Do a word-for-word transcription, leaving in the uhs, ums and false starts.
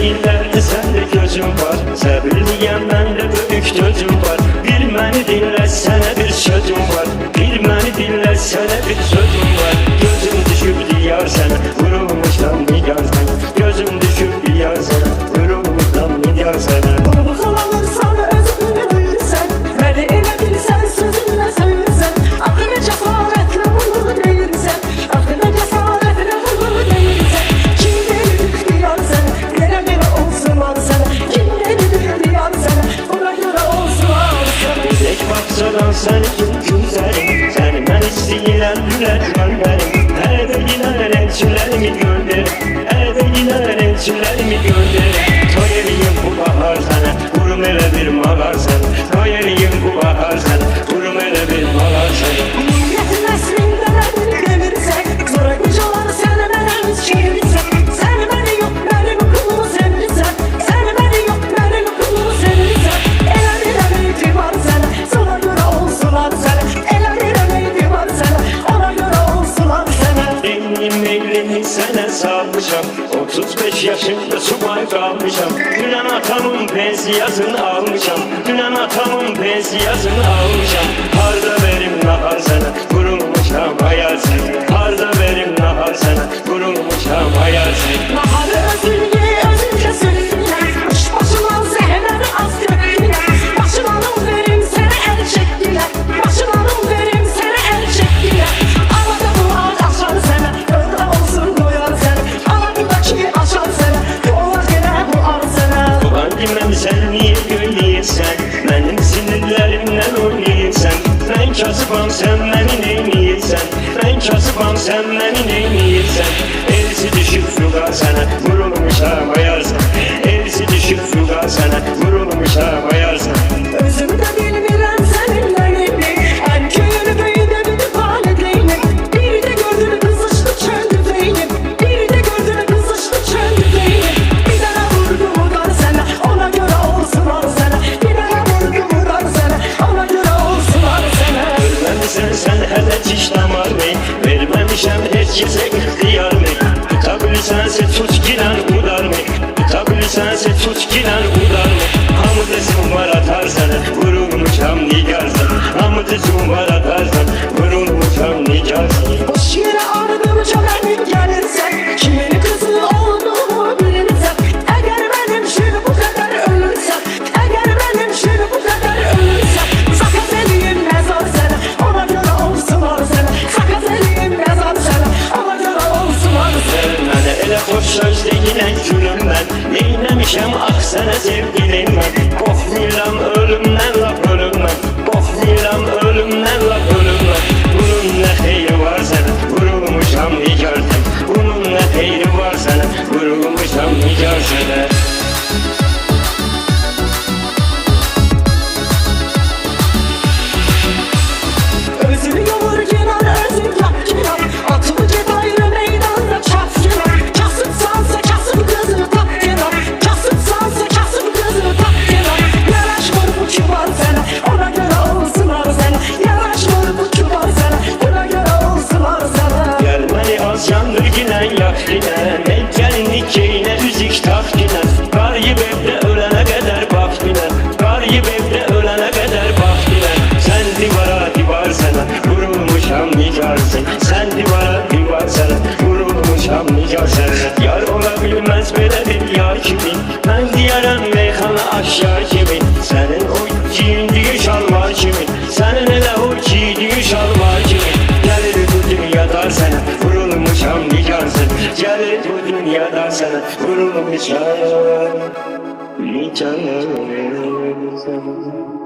deyirlər səndə gözüm var, səbirliyəm məndə böyük gözüm var. Bir məni dinlə, sənə bir sözüm var, bir məni dinlə, sənə bir sözüm var. Gözüm düşüb diyar sənə, vurulmuşdan nigar sənə. Gözüm düşüb diyar sənə, vurulmuşdan nigar sənə. Bunu kalanırsan özünle duyursan, məni elə bilsən sözünlə söyürsən. Axı nə cəsarətlə bunu deyirsən, axı nə cəsarətlə bunu deyirsən. Kim delidir diyar sənə, yerə belə olsun al sənə. Kim delidir diyar sənə, buna görə olsun al sənə. Tek baksadan səni kim güzəlim, səni mən istəyirəm gülər gönderim. Hər də ginər elçilərimi göndərim, hər də ginər elçilərimi göndərim. Toy eləyim bu bahar sənə, qurum elə bir mağar sənə. Toy eləyim bu bahar sənə, qurum elə bir mağar sənə. Milliyyətin əslində nədir demirsən, sonra qıcalar sənə mənəmiz çevirsən. Səni məni yox, mənim qulumu sevirsən. Səni məni yox, mənim qulumu sevirsən. Elə bir əmeydi var sənə, sonra görə olsunlar sənə. Elə bir əmeydi var sənə, ona görə olsunlar sənə. Benim eylimi sənə salmışam, otuz beş yaşında subay qalmışam. Dünən atamın pensiyasını almışam, dünən atamın pensiyasını almışam. Harda verim nahar sənə, vurulmuşam hayal sənə. Harda verim nahar sənə, vurulmuşam hayal sənə. Naharı özün ye, özün kesinlikle. Baş başına zehirleri az köpüyle. Başın alın verim seni el çektiyle. Başın alın verim seni el çektiyle. Arada bu ağaç aşar sene, öyle olsun doyar sene. Aradaki aşar sene, dolar gene bu ar sene. Ulan bilmem sen niye göyleyirsən, mənim sinirlərimdən oynayırsən. Mən kasıbam, sən məni neyniyirsən, mən kasıbam, sən məni neyniyirsən. Elsi düşüb fuqa sənə, vurulmuşam ayarsan. Elsi düşüb fuqa sənə, vurulmuşam ayarsan. Özüm de bilmirəm seninle neyim. En köyünü böyüde bir valideyim. Bir de gördüğünü kızıştı çöndü beynim. Bir de gördüğünü kızıştı çöndü beynim. Bir tane vurdu vurdan sana, ona göre olsun al sana. Bir tane vurdu vurdan sana, ona göre olsun al sana. Görməmisən sən hələ ciş damarını, verməmişəm heç kəsə ixtiyarını. Tuta bilsənsə tut ginən udarını, tuta bilsənsə tut ginən udarını. Hamı desin var atar sənə, vurulmuşam nigar sənə. Hamı desin var atar sənə, vurulmuşam nigar sənə. Boş yere ardımca benim gelirsen, kimin kızı olduğumu bilirsen. Eğer benim şunu bu kadar ölürsem, eğer benim şunu bu kadar ölürsem. Sakat eliyim mezar sana, ona göre olsun var sana. Sakat eliyim mezar sana, ona göre olsun var sana. Mənə elə xoş söz deyilən gülüm mən, neyləmişəm ax sənə sevgilim mən. Qorxmuram ölümdən lap ölümdən, qorxmuram ölümdən lap ölümdən. Bunun nə xeyri var sənə, vurulmuşam nigar sənə. Bunun nə xeyri var sənə, vurulmuşam nigar sənə. Özünü yolur girer, özün yak girer. Atılı get ayrı meydanda çat girer. Kasıpsansa kasıp kızını tak girer. Kasıpsansa kasıp kızını tak girer. Yaraşmır bu kibar sana, ona göre olsun ar sana. Yaraşmır bu kibar sana, ona göre olsun ar sana. Gəl məni az yandır ginən yak ginən, ey gəlinlik keynə üzük tak ginən. Qarıyıb evdə ölənə qədər bax ginən, qarıyıb evdə ölənə qədər bax ginən. Sən divara divar sənə, vurulmuşam nigar sənə. Sən divara divar sənə, vurulmuşam nigar sənə. Yar ola bilməz belə bir yar kimi, mən deyərəm meyxana aşyar kimi. Sənin o giyindiyi şalvar kimi, sənin elə o giyindiyi şalvar kimi. Gəlir bu dünyada sənə, vurulmuşam nigar sənə. Gəlir bu dünyada sənə, vurulmuşam nigar sənə.